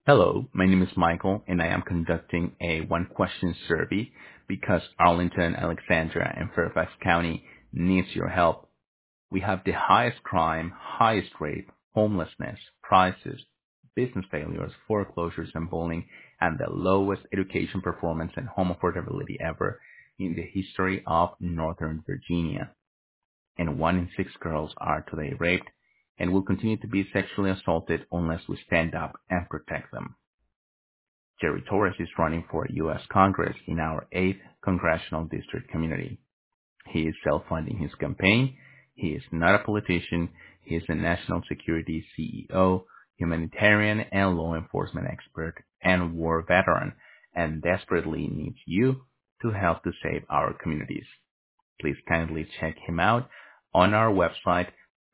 Hello, my name is Michael, and I am conducting a one-question survey because Arlington, Alexandria, and Fairfax County needs your help. We have the highest crime, highest rape, homelessness, prices, business failures, foreclosures, and bullying, and the lowest education performance and home affordability ever in the history of Northern Virginia. And 1 in 6 girls are today raped and will continue to be sexually assaulted unless we stand up and protect them. Jerry Torres is running for U.S. Congress in our 8th Congressional District community. He is self-funding his campaign. He is not a politician. He is a national security CEO, humanitarian and law enforcement expert, and war veteran, and desperately needs you to help to save our communities. Please kindly check him out on our website,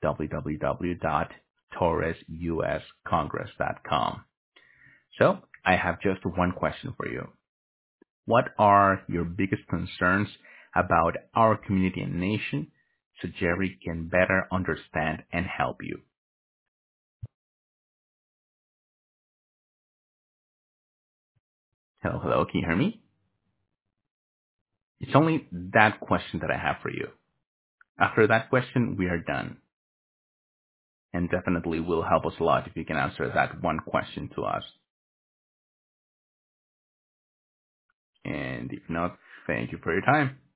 www.torresuscongress.com. So, I have just one question for you. What are your biggest concerns about our community and nation so Jerry can better understand and help you? Hello, hello, can you hear me? It's only that question that I have for you. After that question, we are done. And definitely will help us a lot if you can answer that one question to us. And if not, thank you for your time.